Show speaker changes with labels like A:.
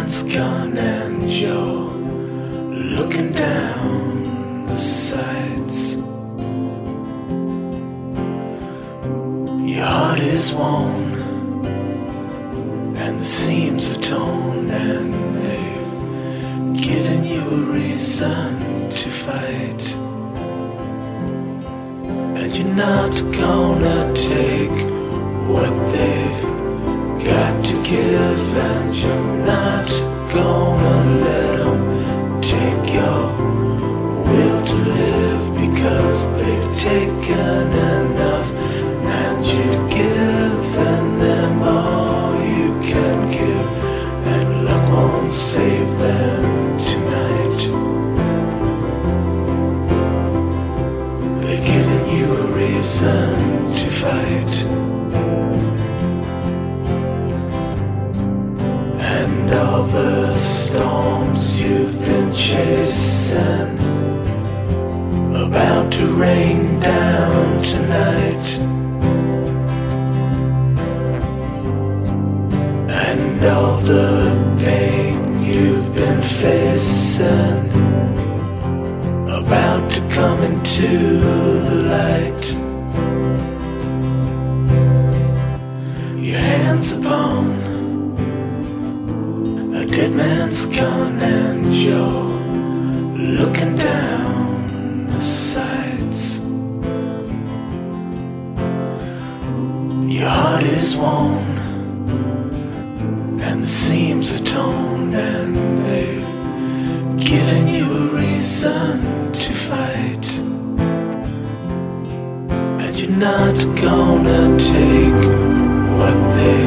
A: man's gone and you're looking down the sights. Your heart is worn and the seams are torn, and they've given you a reason to fight. And you're not gonna take what they've got to give, and you're not gonna let them take your will to live, because they've taken enough and you've given them all you can give, and luck won't save them tonight. They've given you a reason to fight. And all the storms you've been chasing about to rain down tonight. And all the pain you've been facing about to come into the light. Your hands upon a dead man's gun, and you're looking down the sights. Your heart is worn and the seams are torn, and they've given you a reason to fight. And you're not gonna take what they